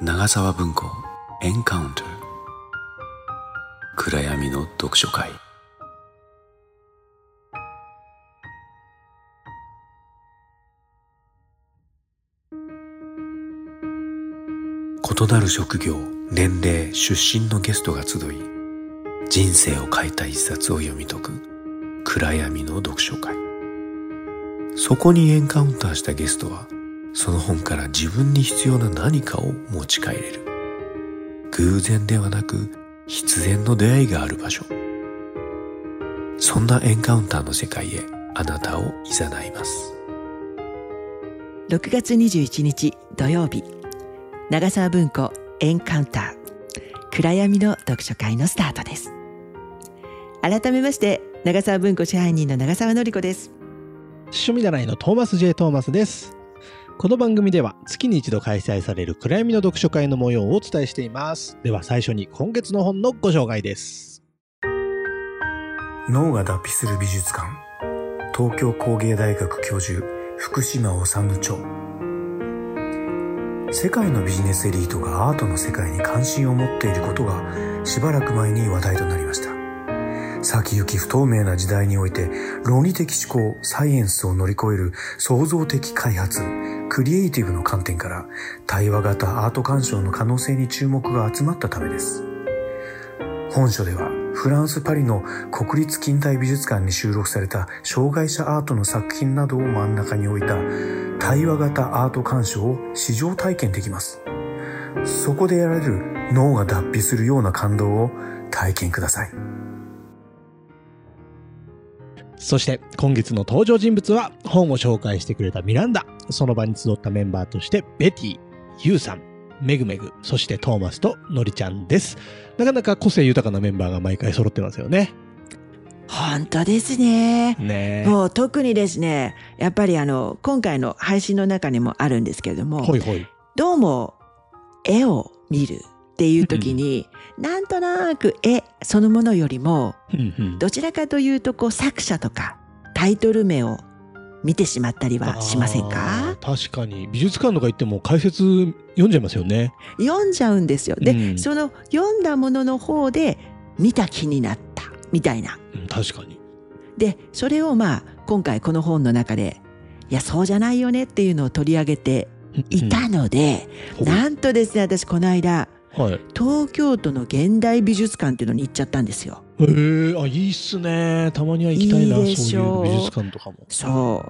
長沢文庫エンカウント、暗闇の読書会。異なる職業、年齢、出身のゲストが集い、人生を変えた一冊を読み解く暗闇の読書会。そこにエンカウンターしたゲストは、その本から自分に必要な何かを持ち帰れる。偶然ではなく必然の出会いがある場所。そんなエンカウンターの世界へあなたを誘います。 6月21日土曜日、長沢文庫エンカウンター暗闇の読書会のスタートです。改めまして長沢文庫支配人の長沢典子です。 趣味習いのトーマス J. トーマスです。この番組では月に一度開催される暗闇の読書会の模様をお伝えしています。では最初に今月の本のご紹介です。 脳が脱皮する美術館、東京工芸大学教授福島治著。世界のビジネスエリートがアートの世界に関心を持っていることがしばらく前に話題となりました。先行き不透明な時代において論理的思考、サイエンスを乗り越える創造的開発、クリエイティブの観点から対話型アート鑑賞の可能性に注目が集まったためです。本書ではフランス・パリの国立近代美術館に収録された障害者アートの作品などを真ん中に置いた対話型アート鑑賞を試乗体験できます。そこで得られる脳が脱皮するような感動を体験ください。 そして今月の登場人物は本を紹介してくれたミランダ、その場に集ったメンバーとしてベティ、ユウさん、メグメグ、そしてトーマスとノリちゃんです。なかなか個性豊かなメンバーが毎回揃ってますよね。 本当ですね。もう特にですね、やっぱり今回の配信の中にもあるんですけれども、 はいはい、 どうも絵を見るっていう時に、なんとなく絵そのものよりも、どちらかというと作者とかタイトル名を見てしまったりはしませんか？ 確かに美術館とか行っても解説読んじゃいますよね。 読んじゃうんですよ。で、その読んだものの方で見た気になったみたいな。 確かに。 で、それを今回この本の中で、いやそうじゃないよねっていうのを取り上げていたので、なんとですね、私この間、東京都の現代美術館っていうのに行っちゃったんですよ。 いいっすね。たまには行きたいな。そういう美術館とかも。 そう、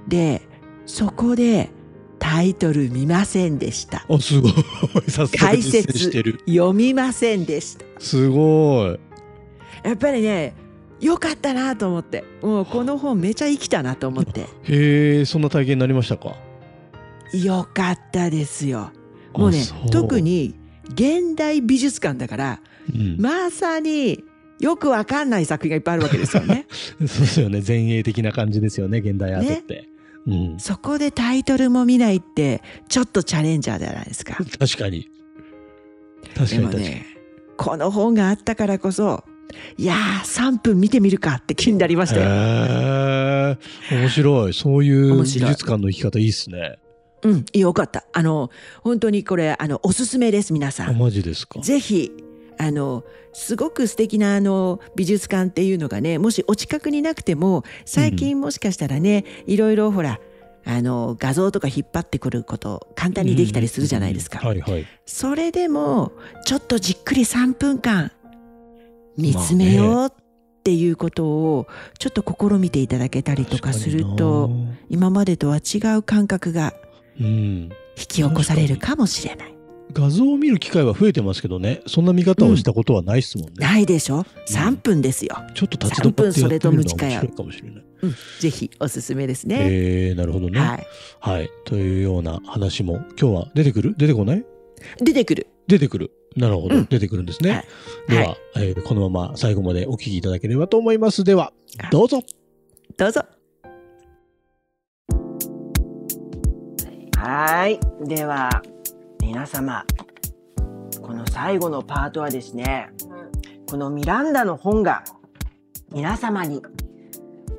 でそこでタイトル見ませんでした。 すごい。さすが解説読みませんでした。すごい。 やっぱりね、よかったなと思って、もうこの本めちゃ生きたなと思って。 へえ、そんな体験になりましたか？ よかったですよ。もうね、特に現代美術館だから、まさによくわかんない作品がいっぱいあるわけですよね。 そうですよね。前衛的な感じですよね、現代アートって。 そこでタイトルも見ないってちょっとチャレンジャーじゃないですか。 確かに。でもね、 この本があったからこそ、いやー3分見てみるかって気になりましたよ。 面白い。そういう美術館の行き方いいっすね。 よかった。本当にこれ、おすすめです、皆さん。 マジですか？ ぜひ、すごく素敵な美術館っていうのがね、もしお近くになくても、最近もしかしたらね、いろいろほら、画像とか引っ張ってくること簡単にできたりするじゃないですか。それでも、ちょっとじっくり3分間見つめようっていうことを、ちょっと試みていただけたりとかすると、今までとは違う感覚が引き起こされるかもしれない。 画像を見る機会は増えてますけどね、そんな見方をしたことはないっすもんね。 ないでしょ。3分ですよ。 ちょっと立ち止まってやってみるのが面白いかもしれない。 ぜひおすすめですね。 なるほどね。はい。というような話も今日は出てくる？出てこない？ 出てくる。 なるほど。出てくるんですね。では、このまま最後までお聞きいただければと思います。では、どうぞ。 はい。では、皆様、この最後のパートはですね、このミランダの本が皆様に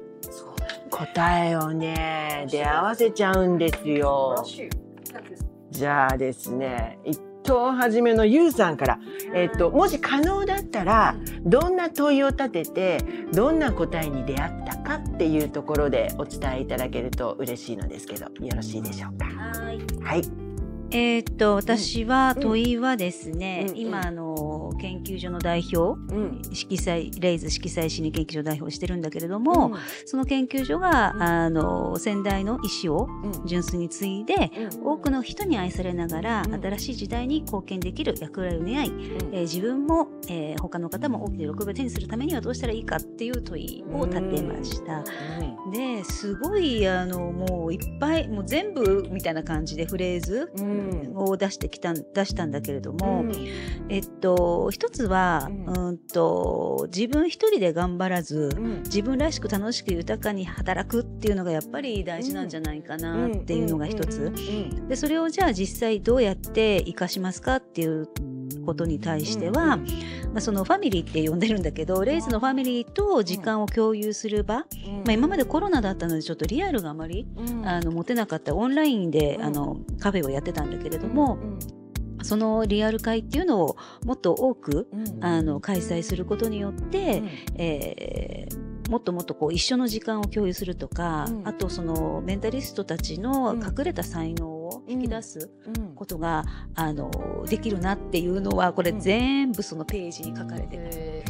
答えをね、出会わせちゃうんですよ。 じゃあですね、一等初めのゆうさんから、もし可能だったらどんな問いを立ててどんな答えに出会ったかっていうところでお伝えいただけると嬉しいのですけど、よろしいでしょうか。はい。 私は問いはですね、今研究所の代表、レイズ色彩心理研究所代表をしてるんだけれども、その研究所が先代の意思を純粋に継いで、多くの人に愛されながら新しい時代に貢献できる役割を担い、自分も、他の方も大きな喜びを手にするためにはどうしたらいいかっていう問いを立てました。ですごいもういっぱいもう全部みたいな感じでフレーズを出したんだけれども、一つは、自分一人で頑張らず、自分らしく楽しく豊かに働くっていうのがやっぱり大事なんじゃないかなっていうのが一つで、それをじゃあ実際どうやって活かしますかっていうことに対しては、そのファミリーって呼んでるんだけど、レイズのファミリーと時間を共有する場、今までコロナだったのでちょっとリアルがあまり、持てなかったオンラインで、カフェをやってたんだけれども、そのリアル会っていうのをもっと多く、開催することによって、もっともっとこう一緒の時間を共有するとか、あとそのメンタリストたちの隠れた才能を引き出すことが、できるなっていうのはこれ全部そのページに書かれて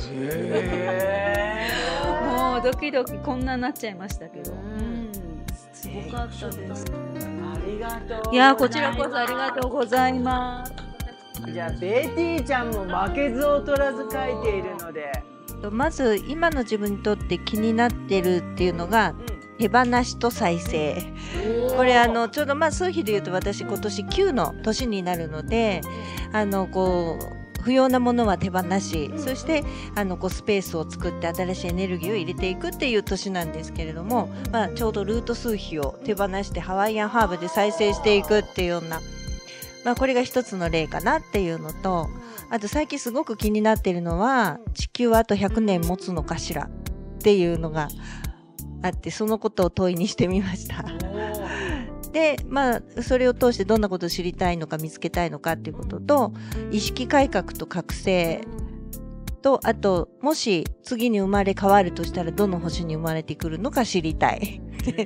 る。もうドキドキこんなになっちゃいましたけど、すごかったです。 ありがとう。 いやこちらこそありがとうございます。 じゃあベティちゃんも負けず劣らず書いているので、 まず今の自分にとって気になってるっていうのが、手放しと再生。これちょうど数比で言うと私今年9の年になるので、こう不要なものは手放し、そしてこうスペースを作って新しいエネルギーを入れていくっていう年なんですけれども、ちょうどルート数比を手放してハワイアンハーブで再生していくっていうような、これが一つの例かなっていうのと、あと最近すごく気になっているのは、地球はあと100年持つのかしらっていうのがあって、そのことを問いにしてみました。で、それを通してどんなことを知りたいのか見つけたいのかっていうことと、意識改革と覚醒と、あともし次に生まれ変わるとしたらどの星に生まれてくるのか知りたい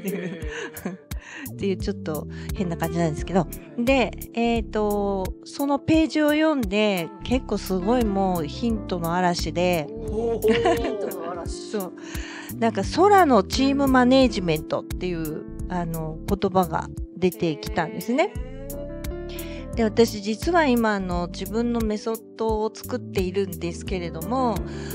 っていうちょっと変な感じなんですけど、で、そのページを読んで結構すごいもうヒントの嵐でそうなんか空のチームマネージメントっていう言葉が出てきたんですね。で、私実は今自分のメソッドを作っているんですけれども、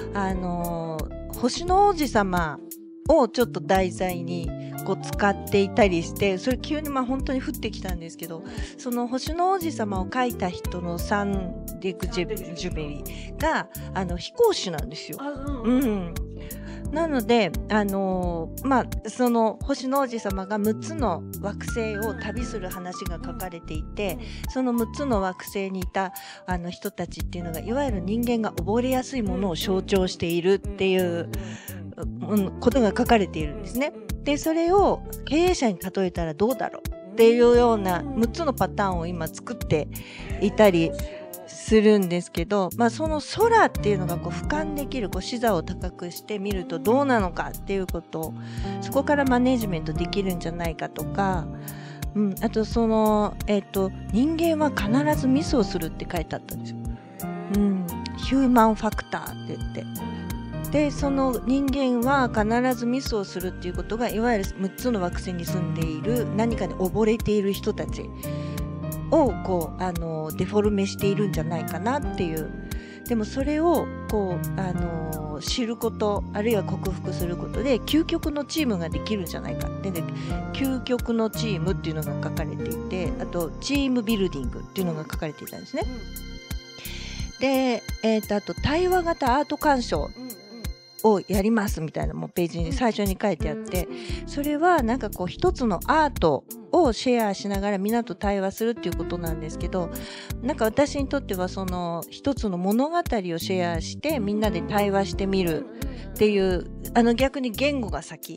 星の王子様をちょっと題材にこう使っていたりして、それ急に本当に降ってきたんですけど、その星の王子様を書いた人のサン・ディク・ジュベリーが飛行士なんですよ。なのでその星の王子様が6つの惑星を旅する話が書かれていて、その6つの惑星にいた人たちっていうのがいわゆる人間が溺れやすいものを象徴しているっていうことが書かれているんですね。で、それを経営者に例えたらどうだろうっていうような6つのパターンを今作っていたりするんですけど、その空っていうのがこう俯瞰できる、視座を高くしてみるとどうなのかっていうことを、そこからマネジメントできるんじゃないかとか、あと人間は必ずミスをするって書いてあったんですよ。ヒューマンファクターって言って。で、その人間は必ずミスをするっていうことが、いわゆる6つの惑星に住んでいる何かに溺れている人たちをこうデフォルメしているんじゃないかなっていう。でもそれをこう知ること、あるいは克服することで究極のチームができるんじゃないかで、究極のチームっていうのが書かれていて、あとチームビルディングっていうのが書かれていたんですね。で、あと対話型アート鑑賞をやりますみたいなもうページに最初に書いてあって、それはなんかこう一つのアートをシェアしながらみんなと対話するっていうことなんですけど、なんか私にとってはその一つの物語をシェアしてみんなで対話してみるっていう、逆に言語が先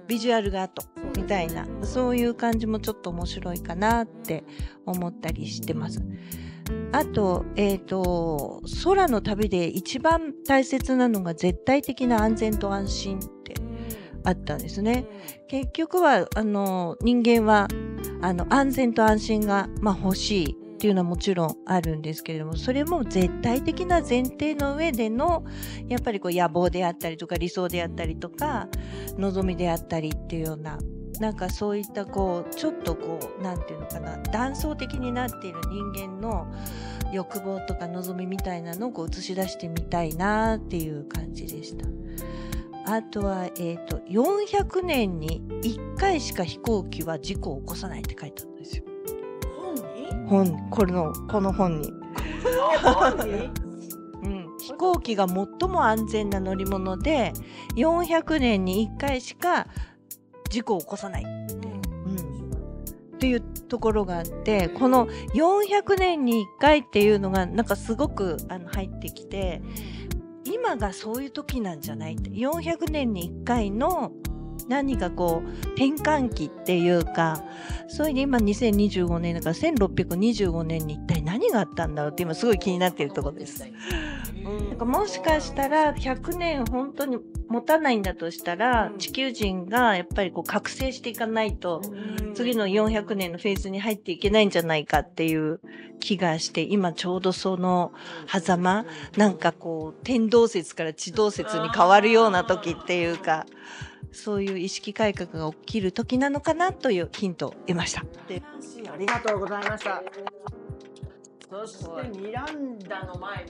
ビジュアルアートみたいな、そういう感じもちょっと面白いかなって思ったりしてます。あと、空の旅で一番大切なのが絶対的な安全と安心ってあったんですね。結局は人間は安全と安心が、欲しいっていうのはもちろんあるんですけれども、それも絶対的な前提の上でのやっぱり野望であったりとか理想であったりとか望みであったりっていうような、なんかそういったちょっとなんていうのかな、断層的になっている人間の欲望とか望みみたいなのを映し出してみたいなっていう感じでした。あとは、400年に1回しか飛行機は事故を起こさないって書いてあるんですよ。この本に。飛行機が最も安全な乗り物で400年に1回しか事故を起こさない、っていうところがあって、この400年に1回っていうのがなんかすごく入ってきて、今がそういう時なんじゃないって、400年に1回の何か転換期っていうか、それで今2025年だから1625年に一体何があったんだろうって今すごい気になっているところです。なんかもしかしたら100年本当に持たないんだとしたら、地球人がやっぱり覚醒していかないと次の400年のフェーズに入っていけないんじゃないかっていう気がして、今ちょうどその狭間、なんか天動説から地動説に変わるような時っていうか、そういう意識改革が起きる時なのかなというヒントを得ました。 ありがとうございました。そしてミランダの前に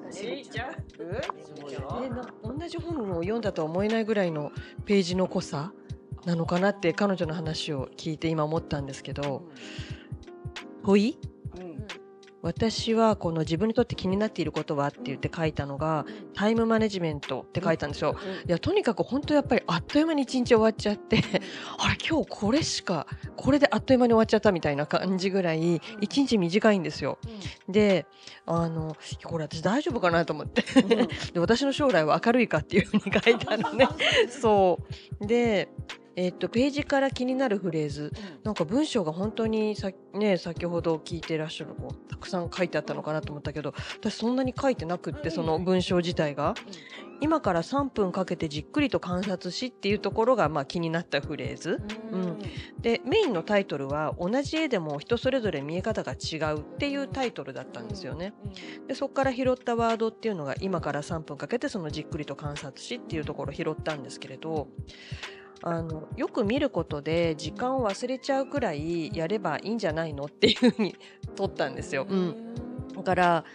同じ本を読んだとは思えないぐらいのページの濃さなのかなって彼女の話を聞いて今思ったんですけど、問い、私はこの自分にとって気になっていることはって言って書いたのがタイムマネジメントって書いたんですよ。いや、とにかく本当やっぱりあっという間に一日終わっちゃってあれ今日これであっという間に終わっちゃったみたいな感じぐらい一日短いんですよ。でこれ私大丈夫かなと思ってで、私の将来は明るいかっていうふうに書いてあるねそうでページから気になるフレーズ、なんか文章が本当に先ほど聞いていらっしゃるたくさん書いてあったのかなと思ったけど、私そんなに書いてなくって、その文章自体が今から3分かけてじっくりと観察しっていうところが気になったフレーズ、でメインのタイトルは同じ絵でも人それぞれ見え方が違うっていうタイトルだったんですよね。でそこから拾ったワードっていうのが今から3分かけてそのじっくりと観察しっていうところを拾ったんですけれど、よく見ることで時間を忘れちゃうくらいやればいいんじゃないのっていうふうに取ったんですよ。だから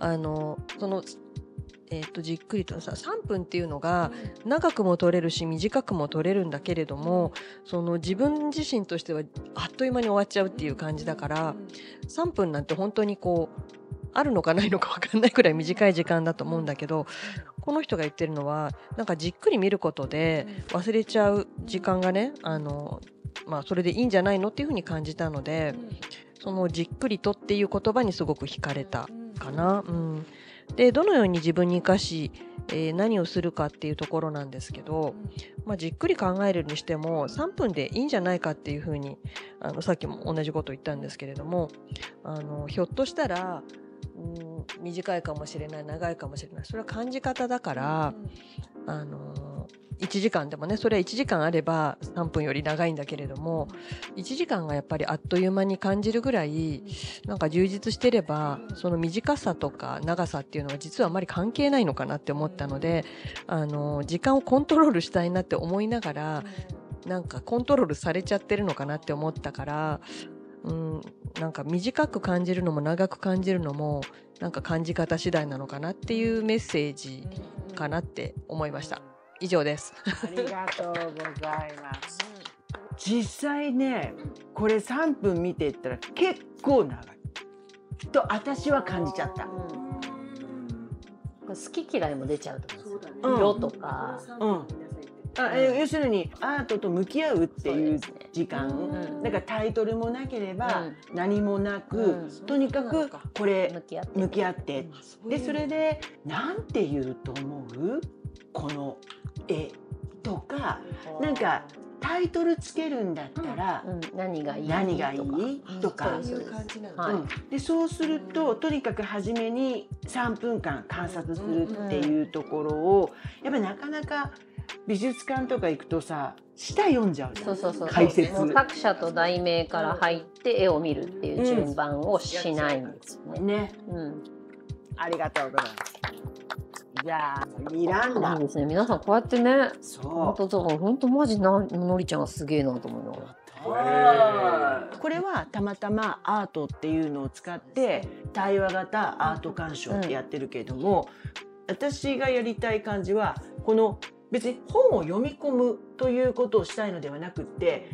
じっくりと3分っていうのが長くも取れるし短くも取れるんだけれども、その自分自身としてはあっという間に終わっちゃうっていう感じだから、3分なんて本当にあるのかないのか分かんないくらい短い時間だと思うんだけど、この人が言ってるのはなんかじっくり見ることで忘れちゃう時間がね、それでいいんじゃないのっていうふうに感じたので、そのじっくりとっていう言葉にすごく惹かれたかな。でどのように自分に生かし、何をするかっていうところなんですけど、じっくり考えるにしても3分でいいんじゃないかっていうふうにさっきも同じこと言ったんですけれども、ひょっとしたら短いかもしれない、長いかもしれない、それは感じ方だから、1時間でもね、それは1時間あれば3分より長いんだけれども、1時間がやっぱりあっという間に感じるぐらいなんか充実してれば、その短さとか長さっていうのは実はあまり関係ないのかなって思ったので、時間をコントロールしたいなって思いながら、なんかコントロールされちゃってるのかなって思ったから、なんか短く感じるのも長く感じるのもなんか感じ方次第なのかなっていうメッセージかなって思いました。以上です。 ありがとうございます。実際ね、これ3分見ていったら結構長いと私は感じちゃった。 好き嫌いも出ちゃうと思うんですよ。色とか。 要するにアートと向き合うっていう時間、だからタイトルもなければ何もなく、とにかくこれ向き合ってで、それでなんて言うと思うこの絵とか、なんかタイトルつけるんだったら、 何がいいとか、でそうするととにかく初めに3分間観察するっていうところをやっぱりなかなか美術館とか行くとさ、下読んじゃうじゃん。解説。 もう作者と題名から入って絵を見るっていう順番をしないんですよね。 ありがとうございます。じゃあミランダ。 いいですね。皆さんこうやってね、本当マジのりちゃんがすげえなと思いながら。これはたまたまアートっていうのを使って対話型アート鑑賞ってやってるけれども、私がやりたい感じはこの別に本を読み込むということをしたいのではなくって、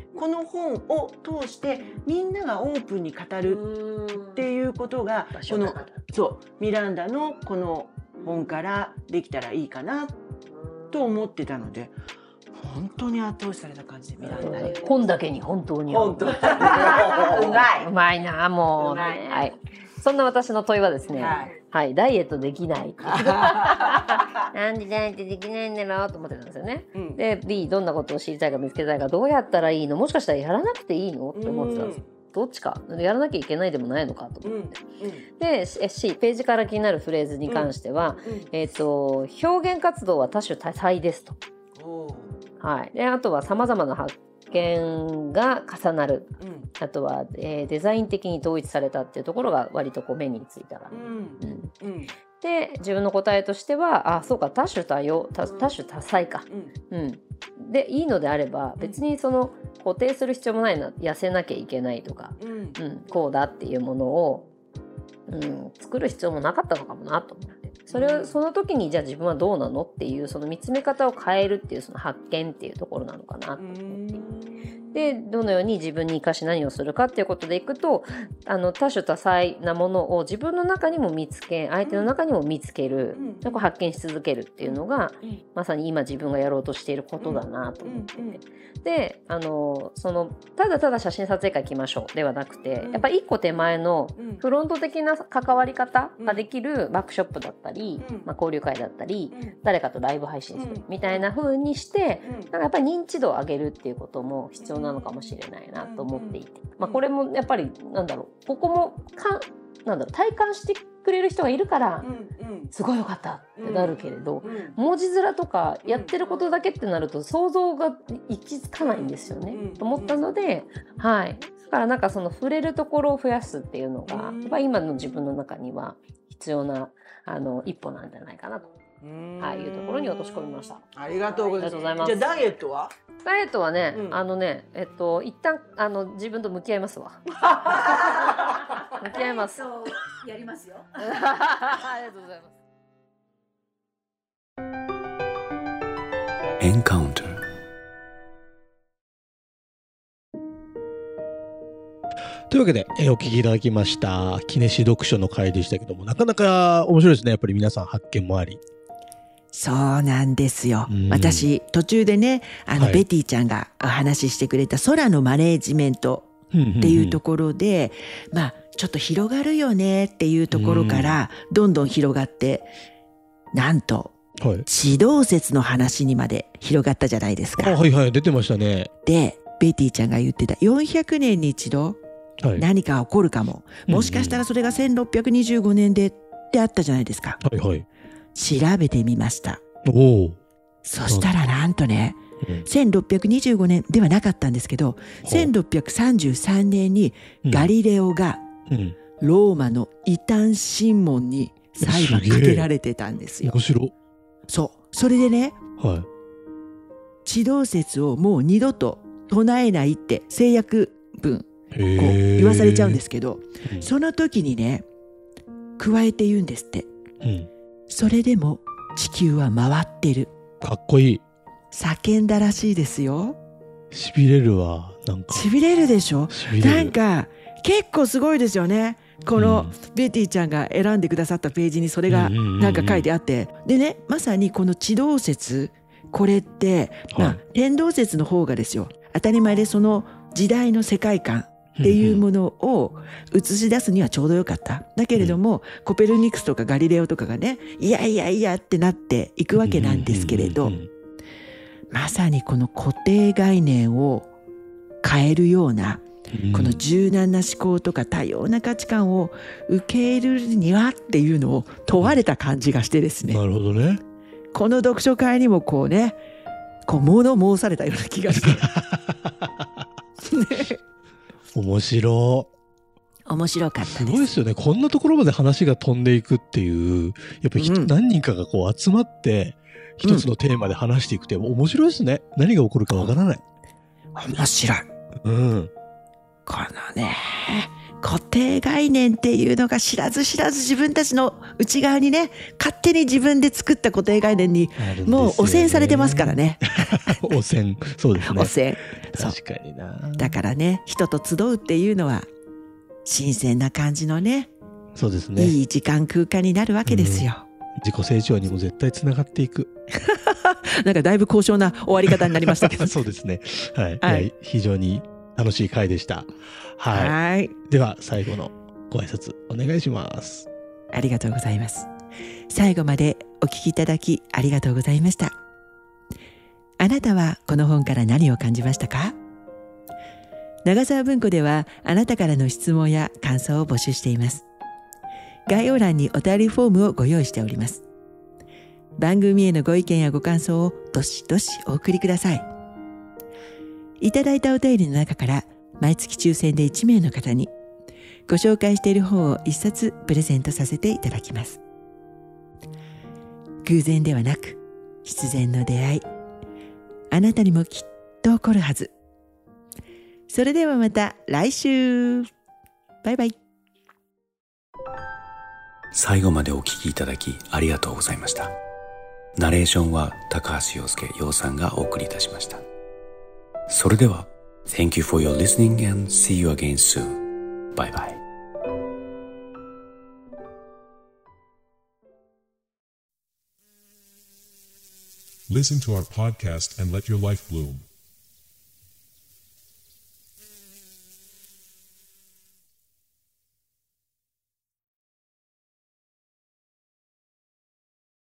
この本を通してみんながオープンに語るっていうことがこのミランダのこの本からできたらいいかなと思ってたので、本当に後押しされた感じでミランダに本だけに本当にうまいなもう。はい、そんな私の問いはですね、はい、ダイエットできないなんでダイエットできないんだろうと思ってたんですよね。で B、 どんなことを知りたいか見つけたいか、どうやったらいいの、もしかしたらやらなくていいのって思ってたんです。どっちかやらなきゃいけないでもないのかと思って、で C、 ページから気になるフレーズに関しては、表現活動は多種多彩ですと、はい、であとはさまざまな発見が重なる、あとは、デザイン的に統一されたっていうところが割とこう目についたら、で自分の答えとしては、そうか、多種多様、多種多彩か、でいいのであれば別にその固定する必要もないな、痩せなきゃいけないとか、こうだっていうものを、作る必要もなかったのかもなと思って、その時にじゃあ自分はどうなのっていうその見つめ方を変えるっていうその発見っていうところなのかなと思って、でどのように自分に生かし何をするかっていうことでいくと、多種多彩なものを自分の中にも見つけ、相手の中にも見つける、発見し続けるっていうのが、まさに今自分がやろうとしていることだなと思ってて、でただただ写真撮影会行きましょうではなくて、やっぱり一個手前のフロント的な関わり方ができるワークショップだったり、交流会だったり、誰かとライブ配信するみたいな風にして、なんかやっぱり認知度を上げるっていうことも必要なのかもしれないなと思っていて、これもやっぱりここも体感してくれる人がいるからすごいよかったってなるけれど、文字面とかやってることだけってなると想像が行き着かないんですよね、と思ったので、はい、だからなんかその触れるところを増やすっていうのが、やっぱ今の自分の中には必要な一歩なんじゃないかなというところに落とし込みました。 ありがとうございます。じゃあダイエットは？ ダイエットはね、一旦自分と向き合いますわ。向き合います。 やりますよ。 ありがとうございます。 エンカウンター。 というわけで、お聞きいただきましたキネシ読書の回でしたけども、なかなか面白いですね。やっぱり皆さん発見もあり。 そうなんですよ。私途中でね、ベティちゃんがお話ししてくれた空のマネージメントっていうところで、ちょっと広がるよねっていうところからどんどん広がって、なんと地動説の話にまで広がったじゃないですか。 はいはい、出てましたね。 でベティちゃんが言ってた400年に一度何か起こるかも、もしかしたらそれが1625年でってあったじゃないですか。 はいはい、 調べてみました。そしたらなんとね、1625年ではなかったんですけど、1633年にガリレオがローマの異端審問に裁判かけられてたんですよ。 面白い。 それでね、地動説をもう二度と唱えないって制約文こう言わされちゃうんですけど、その時にね加えて言うんですって、それでも地球は回ってる。 かっこいい。 叫んだらしいですよ。 しびれるわ。なんかしびれるでしょ。なんか結構すごいですよね。このベティちゃんが選んでくださったページにそれがなんか書いてあって、でね、まさにこの地動説、これって、天動説の方がですよ、当たり前でその時代の世界観っていうものを映し出すにはちょうどよかった。だけれども、コペルニクスとかガリレオとかがね、いやいやいやってなっていくわけなんですけれど、 まさにこの固定概念を変えるような、この柔軟な思考とか多様な価値観を受け入れるにはっていうのを問われた感じがしてですね。 なるほどね。 この読書会にもこうね、こう物申されたような気がして。ね、 面白かったです。 すごいですよね。こんなところまで話が飛んでいくっていう、やっぱり何人かがこう集まって一つのテーマで話していくって面白いですね。何が起こるかわからない。 面白い。 うん。 このね、固定概念っていうのが知らず自分たちの内側にね、勝手に自分で作った固定概念にもう汚染されてますからね。 汚染、そうですね。 汚染。 確かにな。 だからね、人と集うっていうのは新鮮な感じのね、 そうですね。 いい時間空間になるわけですよ。 自己成長にも絶対つながっていく。 なんかだいぶ高尚な終わり方になりましたけど。 そうですね。はい。非常に楽しい回でした。はい。では最後のご挨拶お願いします。 ありがとうございます。最後までお聞きいただきありがとうございました。あなたはこの本から何を感じましたか？長沢文庫ではあなたからの質問や感想を募集しています。概要欄にお便りフォームをご用意しております。番組へのご意見やご感想をどしどしお送りください。いただいたお便りの中から毎月抽選で1名の方にご紹介している本を1冊プレゼントさせていただきます。偶然ではなく必然の出会い、あなたにもきっと起こるはず。それではまた来週。バイバイ。 最後までお聞きいただきありがとうございました。ナレーションは高橋洋介洋さんがお送りいたしました。それでは Thank you for your listening and see you again soon. Bye bye. Listen to our podcast and let your life bloom.